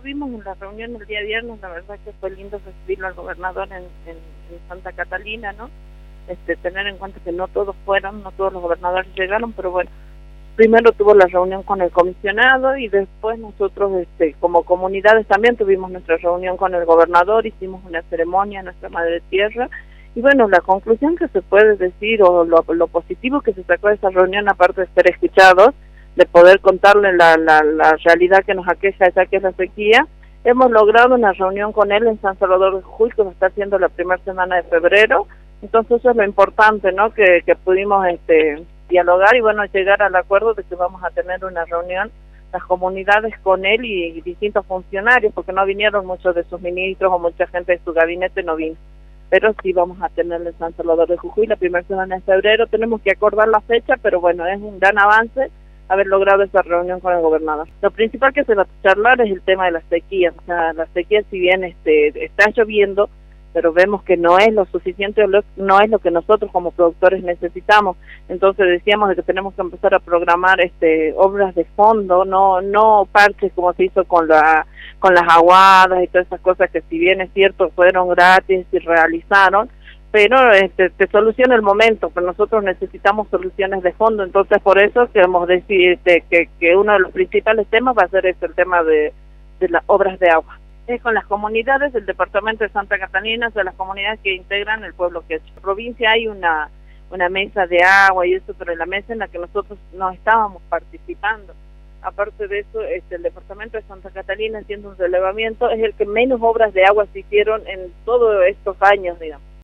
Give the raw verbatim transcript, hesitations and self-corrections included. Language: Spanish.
tuvimos en la reunión el día viernes, la verdad que fue lindo recibirlo al gobernador en, en, en Santa Catalina, ¿no? Este, tener en cuenta que no todos fueron, no todos los gobernadores llegaron, pero bueno, primero tuvo la reunión con el comisionado y después nosotros, este, como comunidades también tuvimos nuestra reunión con el gobernador, hicimos una ceremonia en nuestra madre tierra. Y bueno, la conclusión que se puede decir o lo, lo positivo que se sacó de esa reunión, aparte de ser escuchados, de poder contarle la, la, la realidad que nos aqueja, esa que es la sequía, hemos logrado una reunión con él en San Salvador de Jujuy, que va a estar haciendo la primera semana de febrero. Entonces eso es lo importante, ¿no? Que, que pudimos este, dialogar y bueno, llegar al acuerdo de que vamos a tener una reunión las comunidades con él y, y distintos funcionarios, porque no vinieron muchos de sus ministros o mucha gente de su gabinete no vino. Pero sí vamos a tenerle en San Salvador de Jujuy la primera semana de febrero. Tenemos que acordar la fecha, pero bueno, es un gran avance haber logrado esa reunión con el gobernador. Lo principal que se va a charlar es el tema de la sequía. O sea, la sequía, si bien este está lloviendo, pero vemos que no es lo suficiente, no es lo que nosotros como productores necesitamos. Entonces decíamos de que tenemos que empezar a programar este obras de fondo, no no parches como se hizo con la con las aguadas y todas esas cosas que si bien es cierto fueron gratis y realizaron, pero este te soluciona el momento, pero nosotros necesitamos soluciones de fondo. Entonces por eso queremos decir este, que, que uno de los principales temas va a ser este, el tema de, de las obras de agua. Es con las comunidades del departamento de Santa Catalina, de las comunidades que integran el pueblo quechua. En la provincia hay una una mesa de agua y eso, pero en la mesa en la que nosotros no estábamos participando. Aparte de eso, este, el departamento de Santa Catalina, haciendo un relevamiento, es el que menos obras de agua se hicieron en todos estos años, digamos.